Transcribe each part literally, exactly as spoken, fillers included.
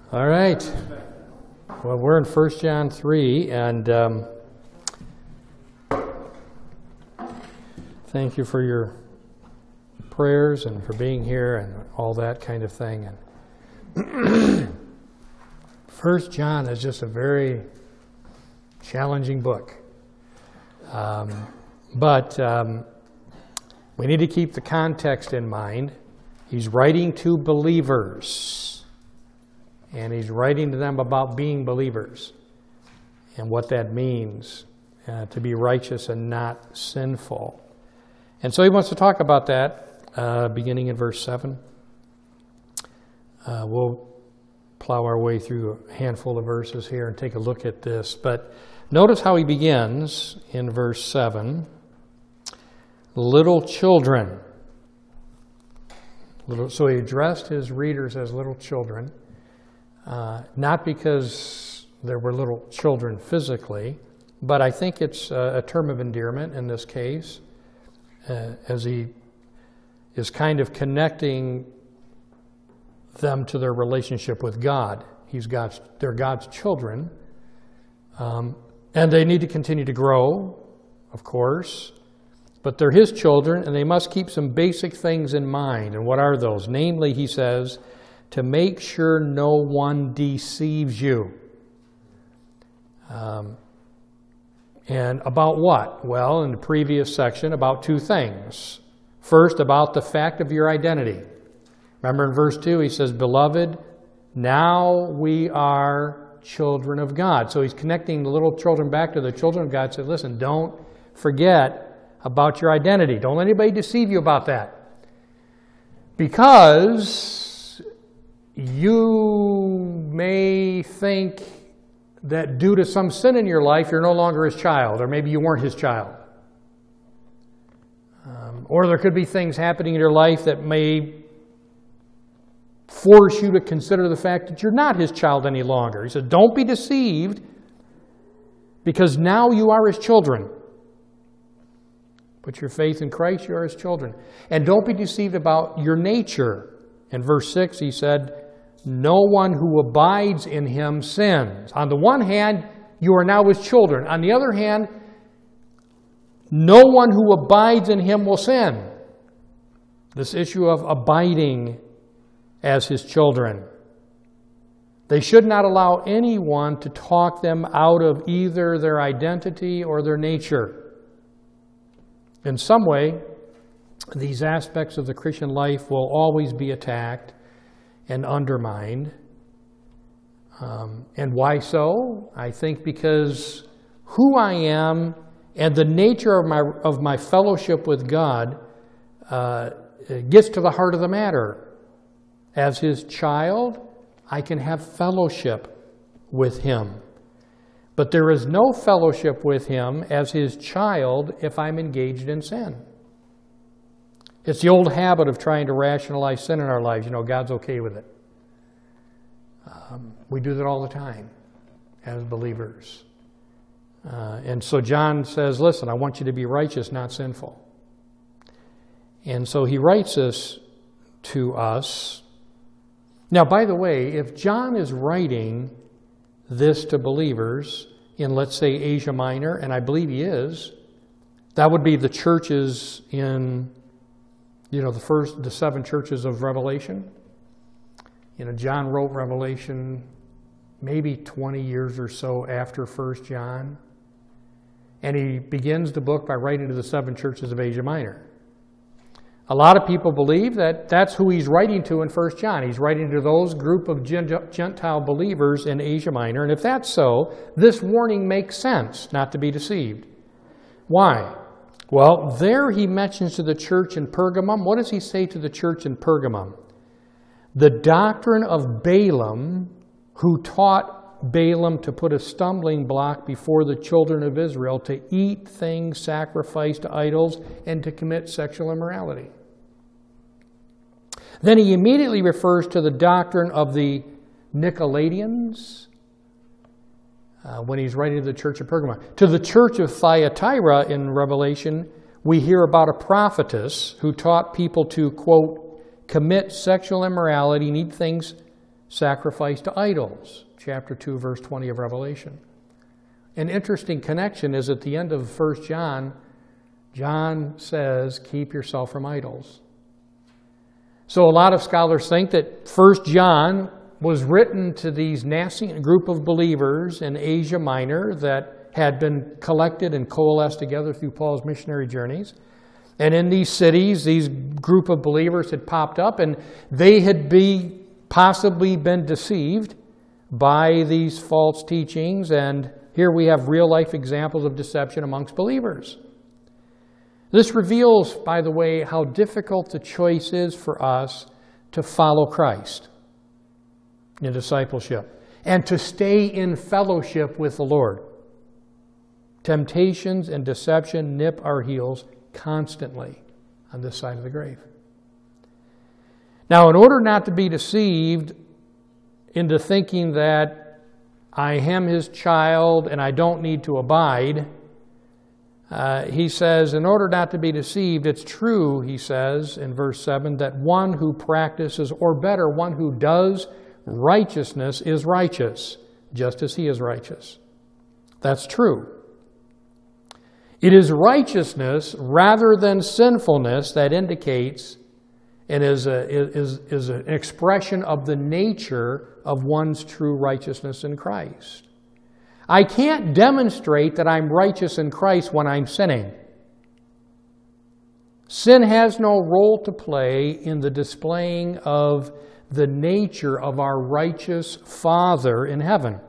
All right. Well, we're in First John three, and um, thank you for your prayers and for being here and all that kind of thing. And First John is just a very challenging book. Um, but um, we need to keep the context in mind. He's writing to believers. And he's writing to them about being believers and what that means, uh, to be righteous and not sinful. And so he wants to talk about that uh, beginning in verse seven. Uh, we'll plow our way through a handful of verses here and take a look at this. But notice how he begins in verse seven. Little children. Little, so he addressed his readers as little children. Uh, not because there were little children physically, but I think it's a, a term of endearment in this case, uh, as he is kind of connecting them to their relationship with God. He's God's, they're God's children, um, and they need to continue to grow, of course, but they're His children, and they must keep some basic things in mind. And what are those? Namely, he says, to make sure no one deceives you. Um, and about what? Well, in the previous section, about two things. First, about the fact of your identity. Remember in verse two, he says, Beloved, now we are children of God. So he's connecting the little children back to the children of God. He said, listen, don't forget about your identity. Don't let anybody deceive you about that. Because you may think that due to some sin in your life, you're no longer His child, or maybe you weren't His child. Um, or there could be things happening in your life that may force you to consider the fact that you're not His child any longer. He said, don't be deceived, because now you are His children. Put your faith in Christ, you are His children. And don't be deceived about your nature. In verse six, he said, no one who abides in Him sins. On the one hand, you are now His children. On the other hand, no one who abides in Him will sin. This issue of abiding as His children. They should not allow anyone to talk them out of either their identity or their nature. In some way, these aspects of the Christian life will always be attacked and undermined. Um, and why so? I think because who I am and the nature of my, of my fellowship with God uh, gets to the heart of the matter. As His child, I can have fellowship with Him. But there is no fellowship with Him as His child if I'm engaged in sin. It's the old habit of trying to rationalize sin in our lives. You know, God's okay with it. Um, we do that all the time as believers. Uh, and so John says, listen, I want you to be righteous, not sinful. And so he writes this to us. Now, by the way, if John is writing this to believers in, let's say, Asia Minor, and I believe he is, that would be the churches in, you know, the first, the seven churches of Revelation. You know, John wrote Revelation maybe twenty years or so after First John. And he begins the book by writing to the seven churches of Asia Minor. A lot of people believe that that's who he's writing to in First John. He's writing to those group of Gentile believers in Asia Minor. And if that's so, this warning makes sense, not to be deceived. Why? Well, there he mentions to the church in Pergamum. What does he say to the church in Pergamum? The doctrine of Balaam, who taught Balaam to put a stumbling block before the children of Israel to eat things sacrificed to idols and to commit sexual immorality. Then he immediately refers to the doctrine of the Nicolaitans uh, when he's writing to the church of Pergamum. To the church of Thyatira in Revelation, we hear about a prophetess who taught people to, quote, commit sexual immorality and eat things sacrificed to idols, chapter two, verse twenty of Revelation. An interesting connection is at the end of First John, John says, keep yourself from idols. So a lot of scholars think that First John was written to these Nicene group of believers in Asia Minor that had been collected and coalesced together through Paul's missionary journeys. And in these cities, these group of believers had popped up, and they had be possibly been deceived by these false teachings. And here we have real-life examples of deception amongst believers. This reveals, by the way, how difficult the choice is for us to follow Christ in discipleship and to stay in fellowship with the Lord. Temptations and deception nip our heels constantly on this side of the grave. Now, in order not to be deceived into thinking that I am his child and I don't need to abide, uh, he says, in order not to be deceived, it's true, he says in verse seven, that one who practices, or better, one who does righteousness is righteous, just as he is righteous. That's true. It is righteousness rather than sinfulness that indicates and is, a, is, is an expression of the nature of one's true righteousness in Christ. I can't demonstrate that I'm righteous in Christ when I'm sinning. Sin has no role to play in the displaying of the nature of our righteous Father in heaven.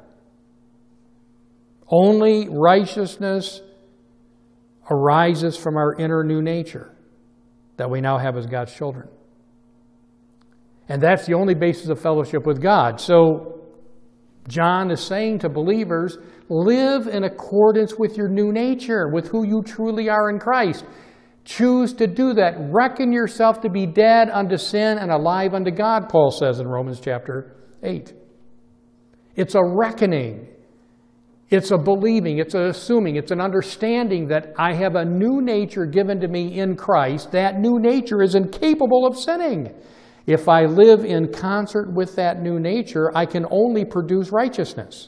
Only righteousness arises from our inner new nature that we now have as God's children. And that's the only basis of fellowship with God. So John is saying to believers, live in accordance with your new nature, with who you truly are in Christ. Choose to do that. Reckon yourself to be dead unto sin and alive unto God, Paul says in Romans chapter eight. It's a reckoning. It's a believing, it's an assuming, it's an understanding that I have a new nature given to me in Christ. That new nature is incapable of sinning. If I live in concert with that new nature, I can only produce righteousness.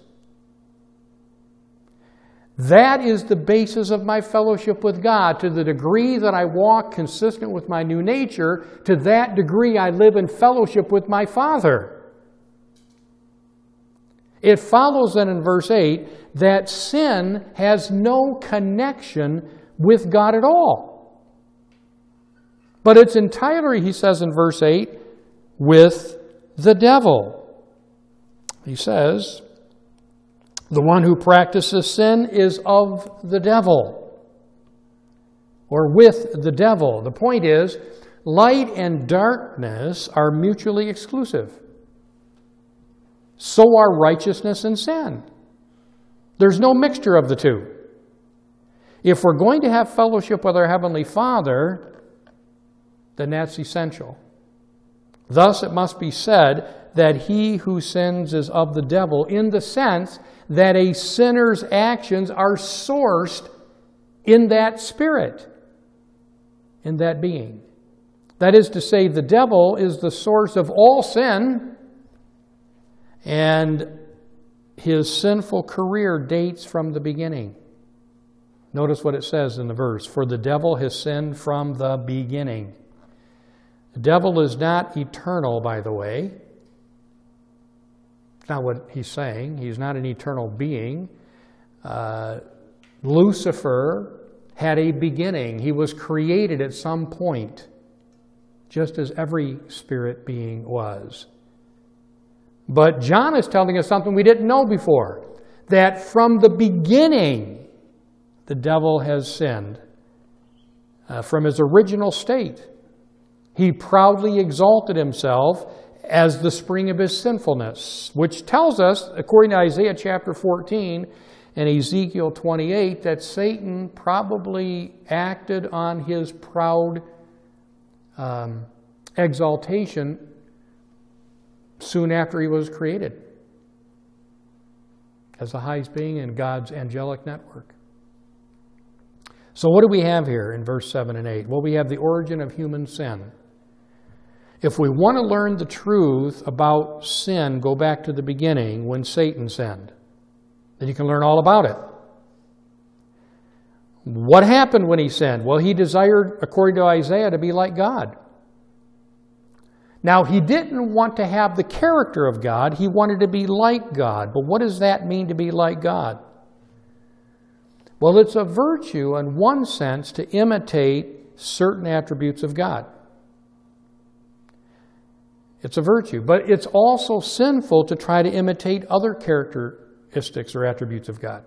That is the basis of my fellowship with God. To the degree that I walk consistent with my new nature, to that degree I live in fellowship with my Father. It follows then in verse eight that sin has no connection with God at all. But it's entirely, he says in verse eight, with the devil. He says, the one who practices sin is of the devil, or with the devil. The point is, light and darkness are mutually exclusive. So are righteousness and sin. There's no mixture of the two. If we're going to have fellowship with our Heavenly Father, then that's essential. Thus, it must be said that he who sins is of the devil, in the sense that a sinner's actions are sourced in that spirit, in that being. That is to say, the devil is the source of all sin, and his sinful career dates from the beginning. Notice what it says in the verse. For the devil has sinned from the beginning. The devil is not eternal, by the way. It's not what he's saying. He's not an eternal being. Uh, Lucifer had a beginning. He was created at some point, just as every spirit being was. But John is telling us something we didn't know before, that from the beginning, the devil has sinned. Uh, from his original state, he proudly exalted himself as the spring of his sinfulness, which tells us, according to Isaiah chapter fourteen and Ezekiel twenty-eight, that Satan probably acted on his proud um, exaltation soon after he was created as the highest being in God's angelic network. So what do we have here in verse seven and eight? Well, we have the origin of human sin. If we want to learn the truth about sin, go back to the beginning when Satan sinned. Then you can learn all about it. What happened when he sinned? Well, he desired, according to Isaiah, to be like God. Now, he didn't want to have the character of God. He wanted to be like God. But what does that mean, to be like God? Well, it's a virtue in one sense to imitate certain attributes of God. It's a virtue. But it's also sinful to try to imitate other characteristics or attributes of God.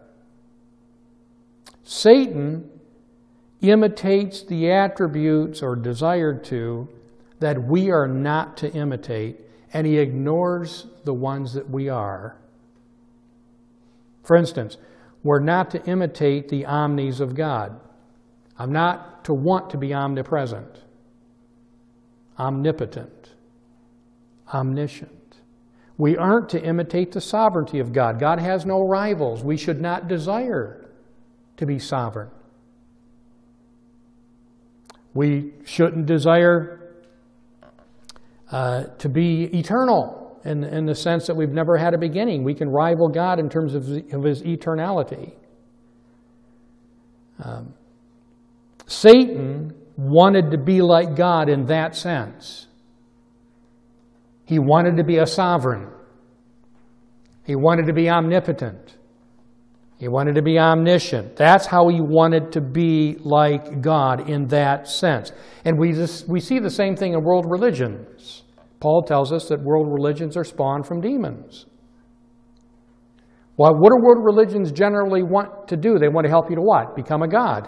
Satan imitates the attributes, or desired to, that we are not to imitate, and he ignores the ones that we are. For instance, we're not to imitate the omnis of God. I'm not to want to be omnipresent, omnipotent, omniscient. We aren't to imitate the sovereignty of God. God has no rivals. We should not desire to be sovereign. We shouldn't desire uh, to be eternal in, in the sense that we've never had a beginning. We can rival God in terms of, of his eternality. Um, Satan wanted to be like God in that sense. He wanted to be a sovereign. He wanted to be omnipotent. He wanted to be omniscient. That's how he wanted to be like God in that sense. And we just, we see the same thing in world religions. Paul tells us that world religions are spawned from demons. Well, what do world religions generally want to do? They want to help you to what? Become a god.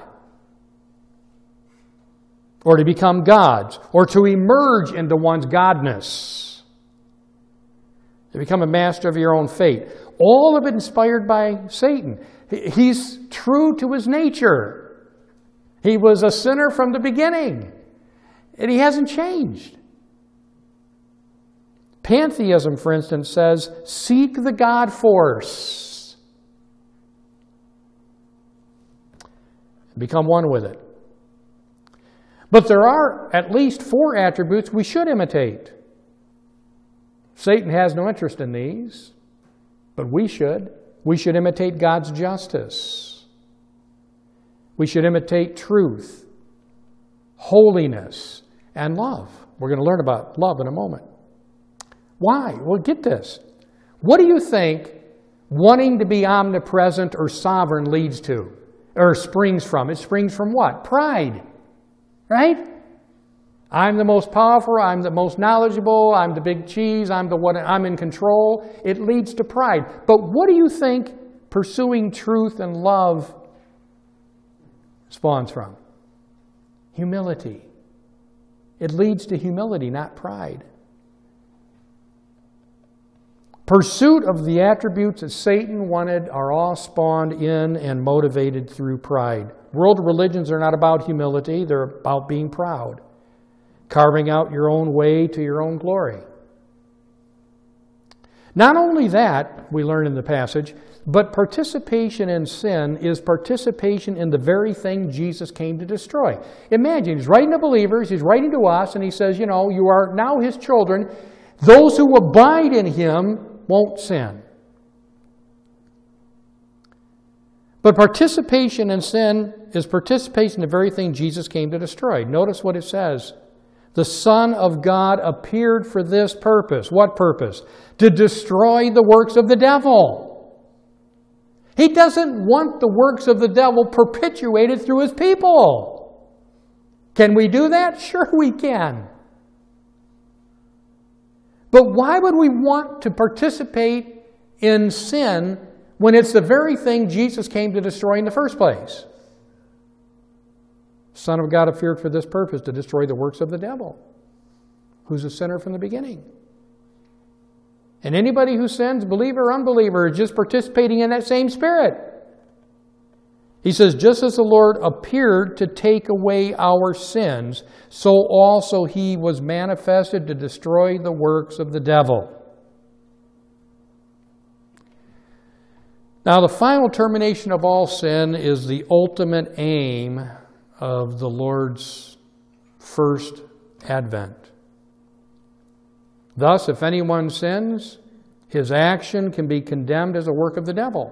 Or to become gods. Or to emerge into one's godness. To become a master of your own fate. All of it inspired by Satan. He's true to his nature. He was a sinner from the beginning. And he hasn't changed. Pantheism, for instance, says, seek the God force. Become one with it. But there are at least four attributes we should imitate. Satan has no interest in these. But we should. We should imitate God's justice. We should imitate truth, holiness, and love. We're going to learn about love in a moment. Why? Well, get this. What do you think wanting to be omnipresent or sovereign leads to, or springs from? It springs from what? Pride, right? I'm the most powerful, I'm the most knowledgeable, I'm the big cheese, I'm the one, I'm in control. It leads to pride. But what do you think pursuing truth and love spawns from? Humility. It leads to humility, not pride. Pursuit of the attributes that Satan wanted are all spawned in and motivated through pride. World religions are not about humility, they're about being proud. Carving out your own way to your own glory. Not only that, we learn in the passage, but participation in sin is participation in the very thing Jesus came to destroy. Imagine, he's writing to believers, he's writing to us, and he says, you know, you are now his children. Those who abide in him won't sin. But participation in sin is participation in the very thing Jesus came to destroy. Notice what it says. The Son of God appeared for this purpose. What purpose? To destroy the works of the devil. He doesn't want the works of the devil perpetuated through his people. Can we do that? Sure we can. But why would we want to participate in sin when it's the very thing Jesus came to destroy in the first place? Son of God appeared for this purpose, to destroy the works of the devil, who's a sinner from the beginning. And anybody who sins, believer or unbeliever, is just participating in that same spirit. He says, just as the Lord appeared to take away our sins, so also he was manifested to destroy the works of the devil. Now, the final termination of all sin is the ultimate aim of the Lord's first advent. Thus, if anyone sins, his action can be condemned as a work of the devil.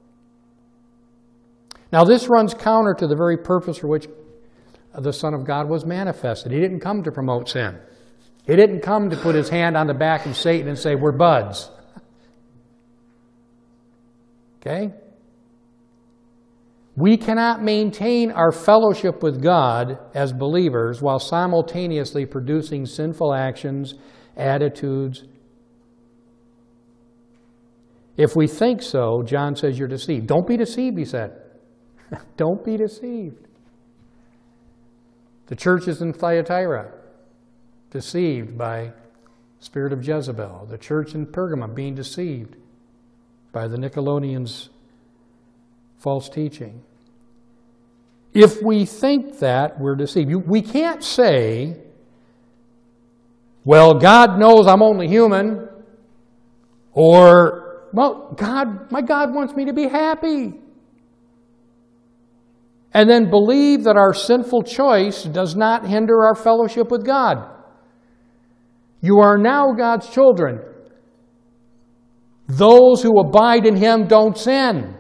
Now, this runs counter to the very purpose for which the Son of God was manifested. He didn't come to promote sin. He didn't come to put his hand on the back of Satan and say, we're buds. Okay? We cannot maintain our fellowship with God as believers while simultaneously producing sinful actions, attitudes. If we think so, John says you're deceived. Don't be deceived, he said. Don't be deceived. The churches in Thyatira, deceived by the spirit of Jezebel. The church in Pergamum being deceived by the Nicolaitans' false teaching. If we think that, we're deceived. We can't say, well, God knows I'm only human, or, well, God, my God wants me to be happy. And then believe that our sinful choice does not hinder our fellowship with God. You are now God's children. Those who abide in Him don't sin.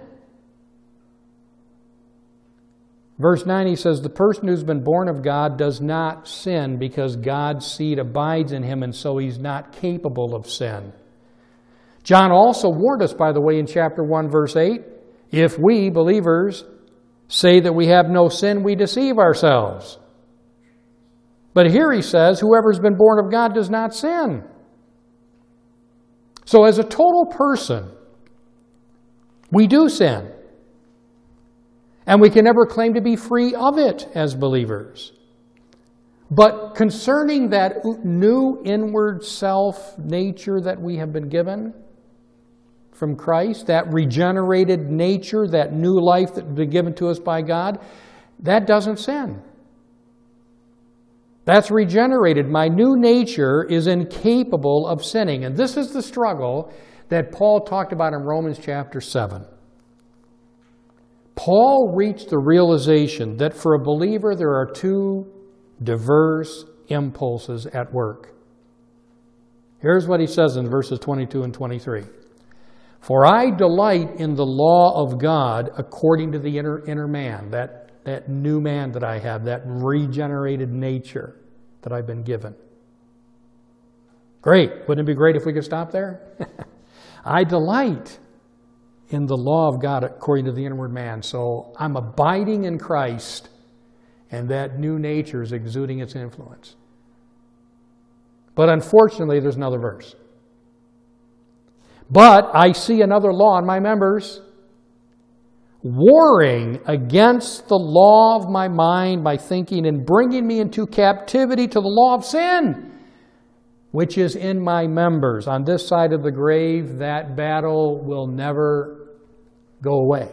Verse nine, he says, the person who's been born of God does not sin because God's seed abides in him, and so he's not capable of sin. John also warned us, by the way, in chapter one, verse eight, if we, believers, say that we have no sin, we deceive ourselves. But here he says, whoever's been born of God does not sin. So as a total person, we do sin. And we can never claim to be free of it as believers. But concerning that new inward self nature that we have been given from Christ, that regenerated nature, that new life that has been given to us by God, that doesn't sin. That's regenerated. My new nature is incapable of sinning. And this is the struggle that Paul talked about in Romans chapter seven. Paul reached the realization that for a believer there are two diverse impulses at work. Here's what he says in verses twenty-two and twenty-three. For I delight in the law of God according to the inner, inner man, that, that new man that I have, that regenerated nature that I've been given. Great. Wouldn't it be great if we could stop there? I delight in the law of God according to the inward man. So I'm abiding in Christ, and that new nature is exuding its influence. But unfortunately, there's another verse. But I see another law in my members, warring against the law of my mind by thinking and bringing me into captivity to the law of sin, which is in my members. On this side of the grave, that battle will never go away.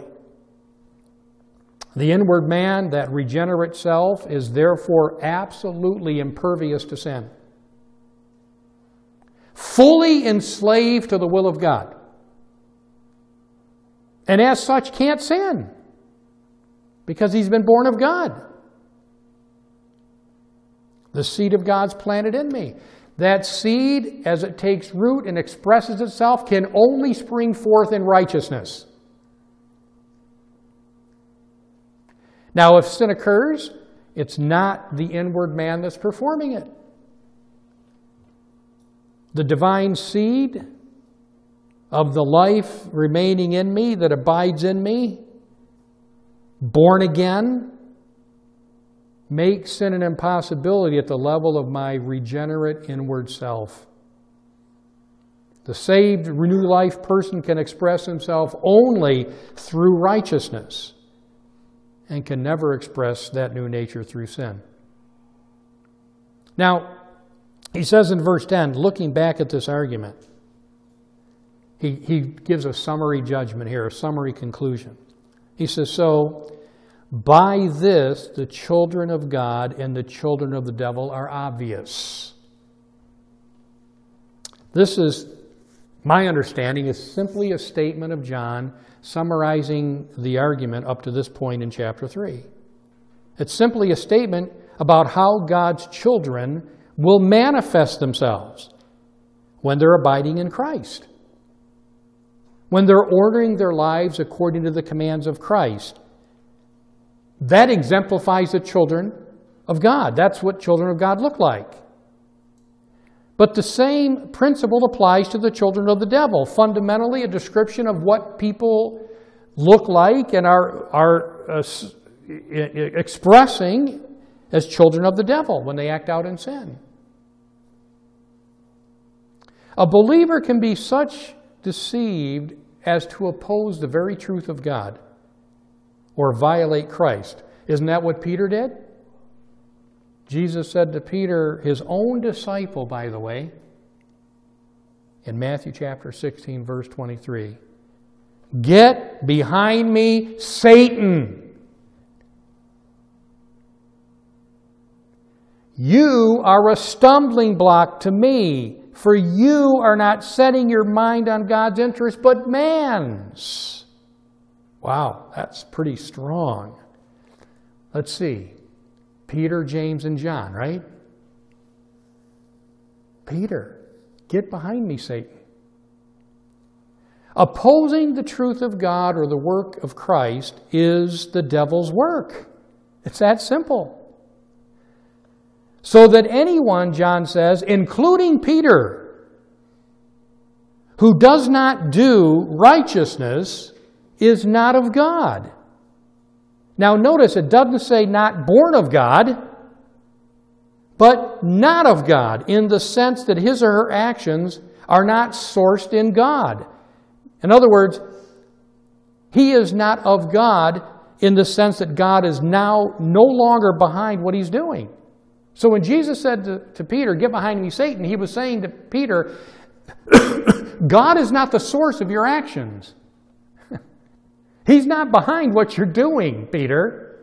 The inward man, that regenerate self, is therefore absolutely impervious to sin. Fully enslaved to the will of God. And as such can't sin. Because he's been born of God. The seed of God's planted in me. That seed, as it takes root and expresses itself, can only spring forth in righteousness. Now, if sin occurs, it's not the inward man that's performing it. The divine seed of the life remaining in me that abides in me, born again, makes sin an impossibility at the level of my regenerate inward self. The saved, new life person can express himself only through righteousness, and can never express that new nature through sin. Now, he says in verse ten, looking back at this argument, he, he gives a summary judgment here, a summary conclusion. He says, so, by this, the children of God and the children of the devil are obvious. This is, my understanding, is simply a statement of John summarizing the argument up to this point in chapter three. It's simply a statement about how God's children will manifest themselves. when they're abiding in Christ, when they're ordering their lives according to the commands of Christ. That exemplifies the children of God. That's what children of God look like. But the same principle applies to the children of the devil. Fundamentally, a description of what people look like and are, are uh, expressing as children of the devil when they act out in sin. A believer can be such deceived as to oppose the very truth of God or violate Christ. Isn't that what Peter did? Jesus said to Peter, his own disciple, by the way, in Matthew chapter sixteen, verse twenty-three, "Get behind me, Satan. You are a stumbling block to me, for you are not setting your mind on God's interest, but man's." Wow, that's pretty strong. Let's see. Peter, James, and John, right? Peter, get behind me, Satan. Opposing the truth of God or the work of Christ is the devil's work. It's that simple. So that anyone, John says, including Peter, who does not do righteousness is not of God. Now notice, it doesn't say not born of God, but not of God, in the sense that his or her actions are not sourced in God. In other words, he is not of God in the sense that God is now no longer behind what he's doing. So when Jesus said to, to Peter, "Get behind me, Satan," he was saying to Peter, God is not the source of your actions. He's not behind what you're doing, Peter.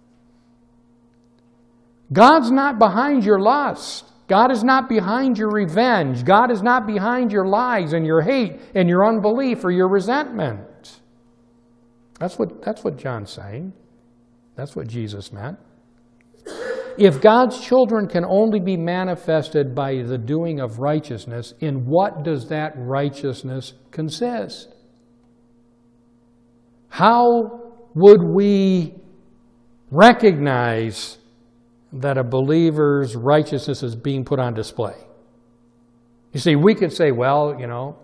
God's not behind your lust. God is not behind your revenge. God is not behind your lies and your hate and your unbelief or your resentment. That's what, that's what John's saying. That's what Jesus meant. If God's children can only be manifested by the doing of righteousness, in what does that righteousness consist? How would we recognize that a believer's righteousness is being put on display? You see, we could say, well, you know,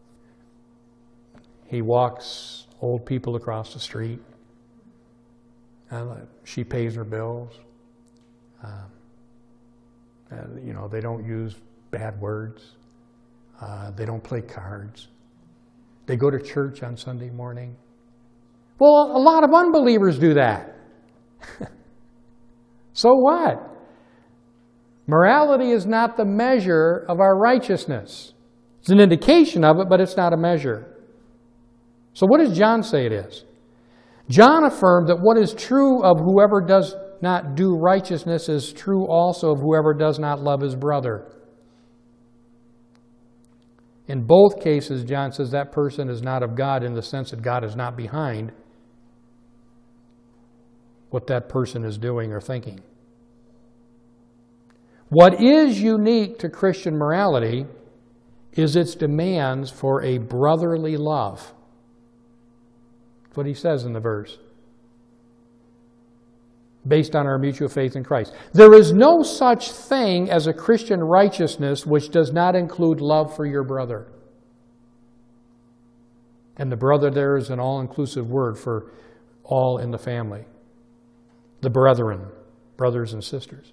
he walks old people across the street. Uh, she pays her bills. Uh, uh, you know, they don't use bad words. Uh, they don't play cards. They go to church on Sunday morning. Well, a lot of unbelievers do that. So what? Morality is not the measure of our righteousness. It's an indication of it, but it's not a measure. So what does John say it is? John affirmed that what is true of whoever does not do righteousness is true also of whoever does not love his brother. In both cases, John says that person is not of God in the sense that God is not behind what that person is doing or thinking. What is unique to Christian morality is its demands for a brotherly love. That's what he says in the verse. Based on our mutual faith in Christ. There is no such thing as a Christian righteousness which does not include love for your brother. And the brother there is an all-inclusive word for all in the family. The brethren, brothers and sisters.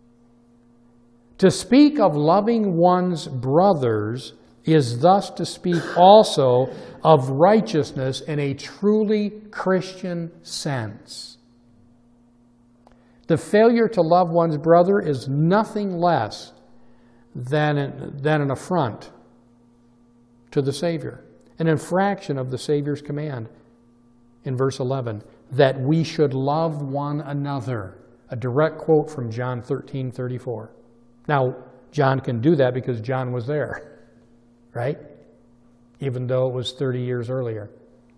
To speak of loving one's brothers is thus to speak also of righteousness in a truly Christian sense. The failure to love one's brother is nothing less than an, than an affront to the Savior, an infraction of the Savior's command in verse eleven, that we should love one another. A direct quote from John thirteen thirty-four. Now, John can do that because John was there, right? Even though it was thirty years earlier.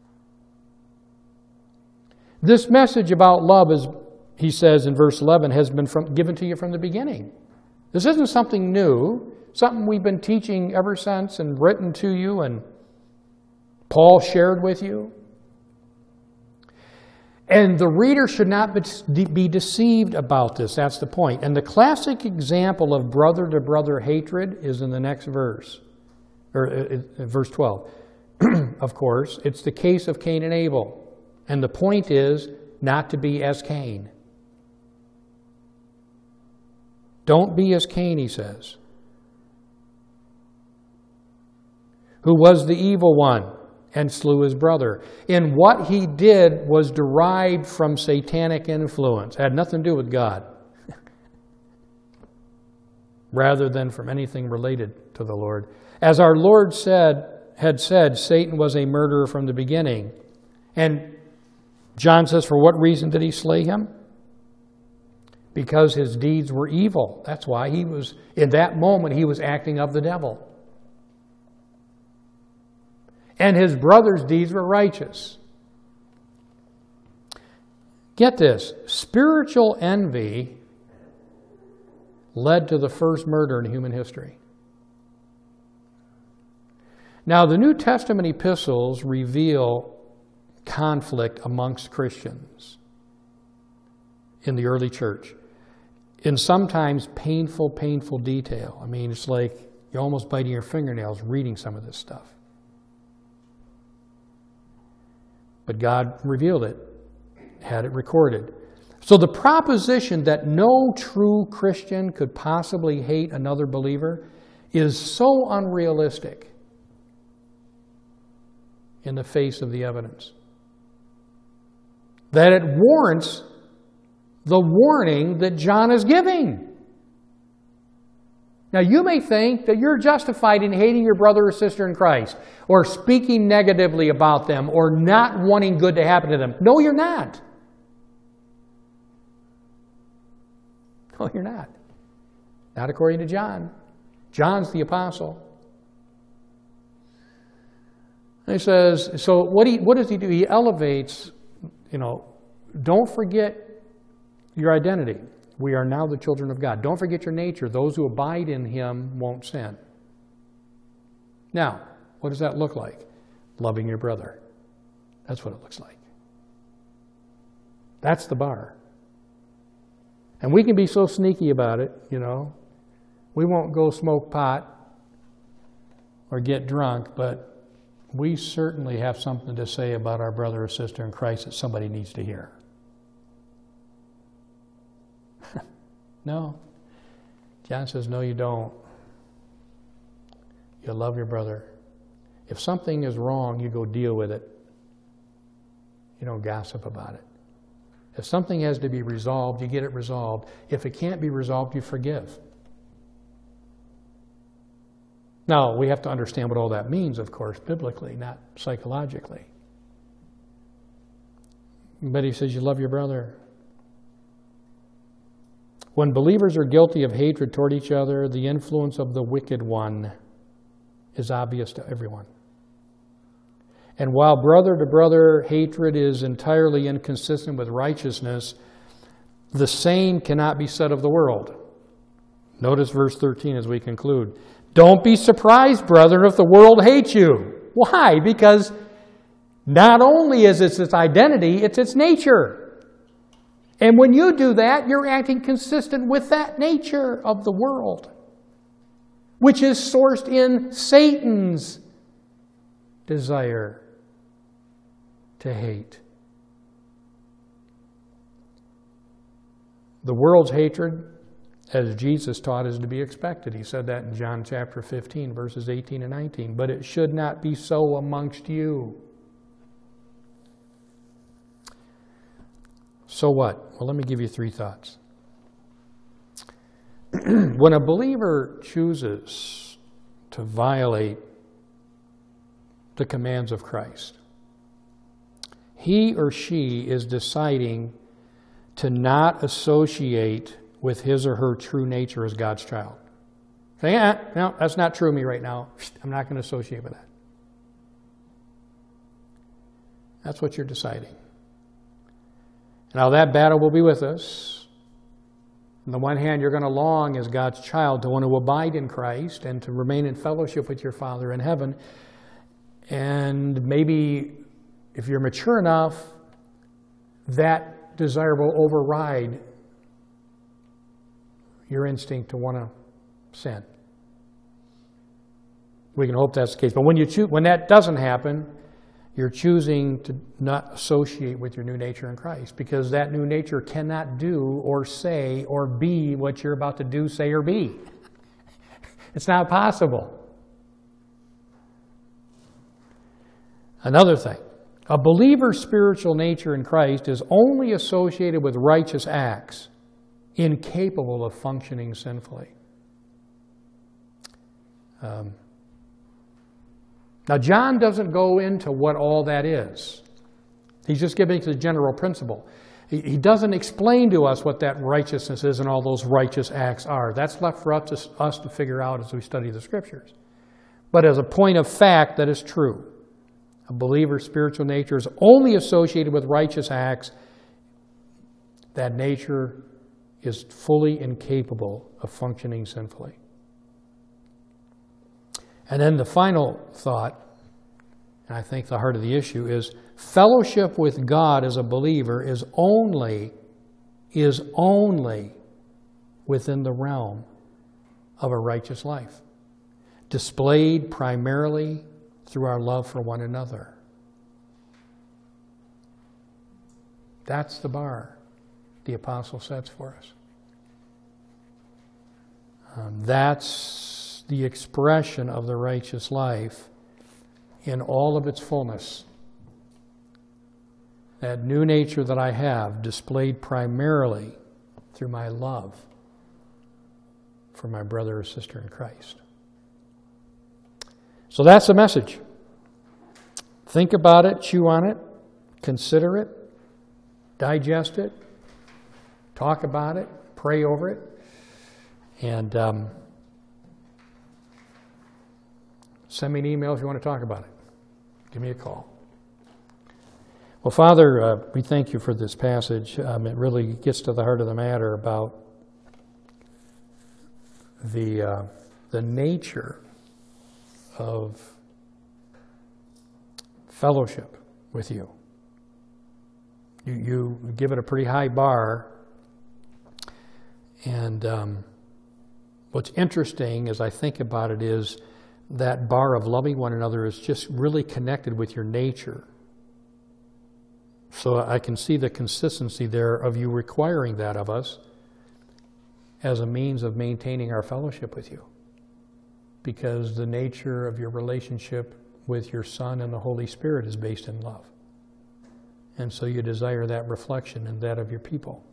This message about love is, he says in verse eleven, has been from, given to you from the beginning. This isn't something new Something we've been teaching ever since and written to you and Paul shared with you. And the reader should not be deceived about this. That's the point. And the classic example of brother-to-brother hatred is in the next verse, or uh, verse twelve. Of course, it's the case of Cain and Abel. And the point is not to be as Cain. Don't be as Cain, he says, who was the evil one and slew his brother. And what he did was derived from satanic influence. It had nothing to do with God, rather than from anything related to the Lord. As our Lord said, had said, Satan was a murderer from the beginning. And John says, for what reason did he slay him? Because his deeds were evil. That's why he was, in that moment, he was acting of the devil. And his brother's deeds were righteous. Get this, spiritual envy led to the first murder in human history. Now, the New Testament epistles reveal conflict amongst Christians in the early church in sometimes painful, painful detail. I mean, it's like you're almost biting your fingernails reading some of this stuff. But God revealed it, had it recorded. So the proposition that no true Christian could possibly hate another believer is so unrealistic in the face of the evidence that it warrants the warning that John is giving. Now, you may think that you're justified in hating your brother or sister in Christ, or speaking negatively about them, or not wanting good to happen to them. No, you're not. No, you're not. Not according to John. John's the apostle. And he says, so what, he, what does he do? He elevates, you know, don't forget your identity. We are now the children of God. Don't forget your nature. Those who abide in him won't sin. Now, what does that look like? Loving your brother. That's what it looks like. That's the bar. And we can be so sneaky about it, you know. We won't go smoke pot or get drunk, but we certainly have something to say about our brother or sister in Christ that somebody needs to hear. No. John says, no, you don't. You love your brother. If something is wrong, you go deal with it. You don't gossip about it. If something has to be resolved, you get it resolved. If it can't be resolved, you forgive. Now, we have to understand what all that means, of course, biblically, not psychologically. But he says, you love your brother. When believers are guilty of hatred toward each other, the influence of the wicked one is obvious to everyone. And while brother-to-brother hatred is entirely inconsistent with righteousness, the same cannot be said of the world. Notice verse thirteen as we conclude. Don't be surprised, brethren, if the world hates you. Why? Because not only is it its identity, it's its nature. And when you do that, you're acting consistent with that nature of the world, which is sourced in Satan's desire to hate. The world's hatred, as Jesus taught, is to be expected. He said that in John chapter fifteen, verses eighteen and nineteen. But it should not be so amongst you. So what? Well, let me give you three thoughts. When a believer chooses to violate the commands of Christ, he or she is deciding to not associate with his or her true nature as God's child. Say, eh, no, that's not true of me right now. I'm not going to associate with that. That's what you're deciding. Now that battle will be with us. On the one hand, you're going to long as God's child to want to abide in Christ and to remain in fellowship with your Father in heaven. And maybe if you're mature enough, that desire will override your instinct to want to sin. We can hope that's the case. But when you choose, when that doesn't happen, you're choosing to not associate with your new nature in Christ, because that new nature cannot do or say or be what you're about to do, say, or be. It's not possible. Another thing, a believer's spiritual nature in Christ is only associated with righteous acts, incapable of functioning sinfully. Um, Now, John doesn't go into what all that is. He's just giving us the general principle. He, he doesn't explain to us what that righteousness is and all those righteous acts are. That's left for us to, us to figure out as we study the Scriptures. But as a point of fact, that is true. A believer's spiritual nature is only associated with righteous acts. That nature is fully incapable of functioning sinfully. And then the final thought, and I think the heart of the issue, is fellowship with God as a believer is only, is only within the realm of a righteous life, displayed primarily through our love for one another. That's the bar the apostle sets for us. Um, that's the expression of the righteous life in all of its fullness. That new nature that I have, displayed primarily through my love for my brother or sister in Christ. So that's the message. Think about it, chew on it, consider it, digest it, talk about it, pray over it, and um, send me an email if you want to talk about it. Give me a call. Well, Father, uh, we thank you for this passage. Um, it really gets to the heart of the matter about the uh, the nature of fellowship with you. You, you give it a pretty high bar. And um, what's interesting as I think about it is that bar of loving one another is just really connected with your nature. So I can see the consistency there of you requiring that of us as a means of maintaining our fellowship with you. Because the nature of your relationship with your Son and the Holy Spirit is based in love. And so you desire that reflection and that of your people.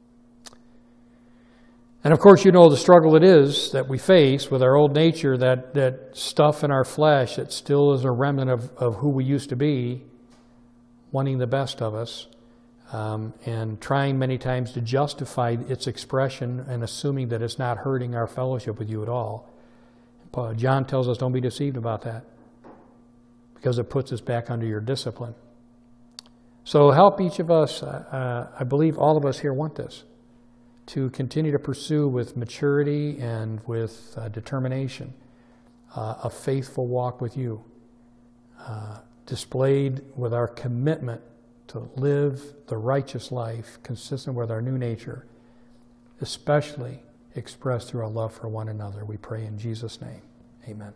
And of course, you know the struggle it is that we face with our old nature, that, that stuff in our flesh that still is a remnant of, of who we used to be, wanting the best of us, um, and trying many times to justify its expression and assuming that it's not hurting our fellowship with you at all. John tells us don't be deceived about that, because it puts us back under your discipline. So help each of us, uh, I believe all of us here want this, to continue to pursue with maturity and with uh, determination uh, a faithful walk with you, uh, displayed with our commitment to live the righteous life consistent with our new nature, especially expressed through our love for one another. We pray in Jesus' name. Amen.